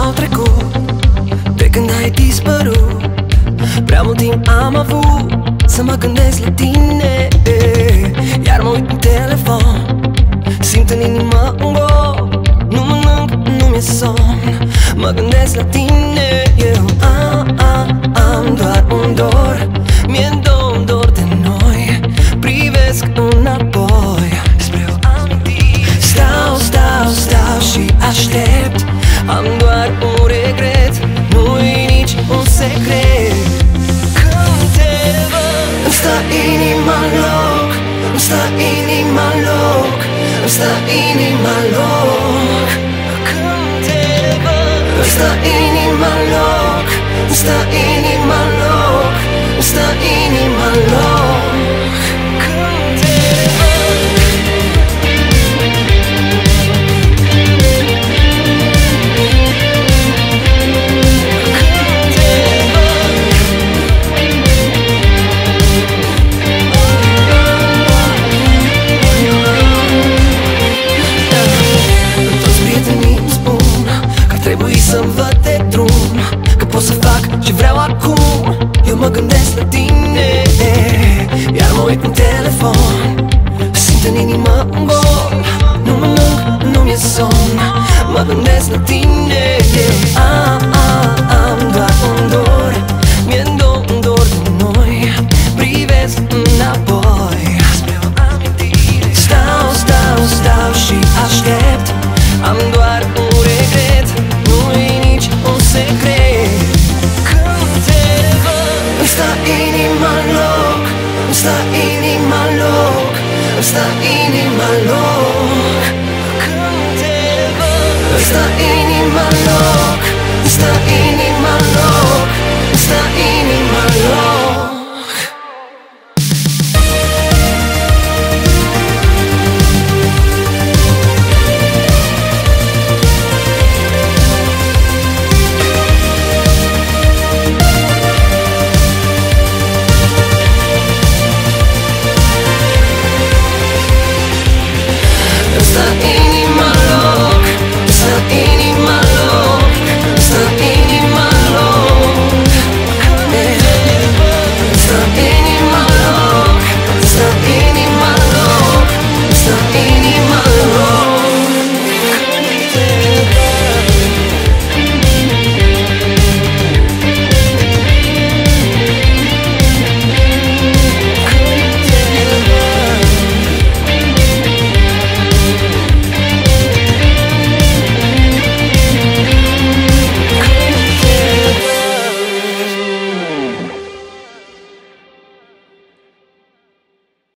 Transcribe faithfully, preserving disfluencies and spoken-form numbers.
au trecut de când ai dispărut. Prea mult timp am avut să mă gândesc la tine, iar mă uit în telefon, simt în inimă un gol. Nu mănânc, nu mi-e somn, mă gândesc la tine. Eu am, am, am doar un dor, mi-e dor, dor de noi. Privesc înapoi spre o amintire. Stau, stau, stau și aștept. Am doar un regret, nu-i nici un secret. Când te văd, îmi stă inima în loc, îmi stă inima în loc, îmi stă inima în loc. Când te văd, îmi stă inima în loc, îmi stă inima în loc, îmi stă inima în loc. Când te să-mi văd de drum, că pot să fac ce vreau acum. Eu mă gândesc la tine, iar mă uit în telefon, simt în inimă un gol. Nu mănânc, nu mi-e somn, mă gândesc la tine. Eu am, am, am doar un dor, mi-e dor, un dor de noi. Privesc înapoi spre o amintire. Stau, stau, stau și aștept. Am doar un regret, nu-i nici un secret. Când te văd, îmi stă inima în loc, îmi stă inima în loc, îmi stă inima în loc. Când te văd, îmi stă inima